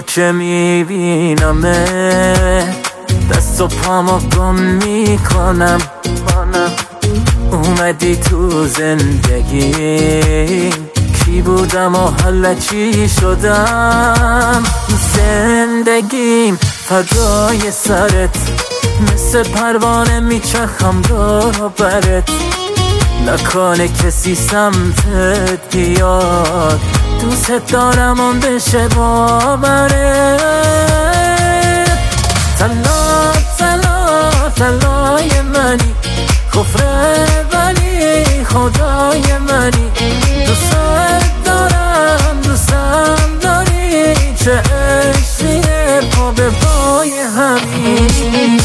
تو که میبینمه دست و پامو گم میکنم. اومدی تو زندگی کی بودم و حالا چی شدم. زندگیم فدای سرت مثل پروانه میچرخم دور و برت. نکنه کسی سمتت بیاد دوست دارم اون بشه باورت. طلا طلا طلای منی کفره ولی خدای منی. دوست دارم دوستم داری چه عشقیه پا به پای همین.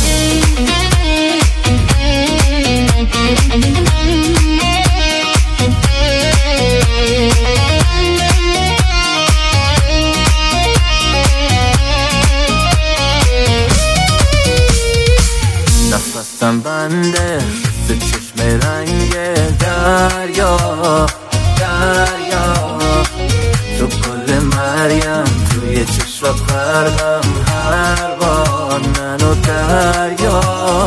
نفسم بنده به چشم رنگ دریا دریا. تو گل مریم توی چشم غرقم هر بار منو دریا.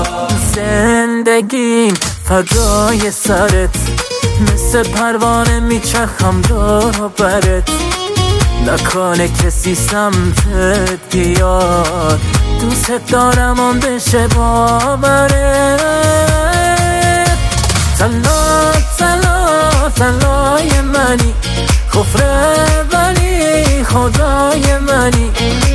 زندگیم فدای سرت مثل پروانه میچرخم دور و برت. نکنه کسی سمتت بیاد دوست دارم اون بشه باورت. طلا طلا طلای منی کفره ولی خدای منی.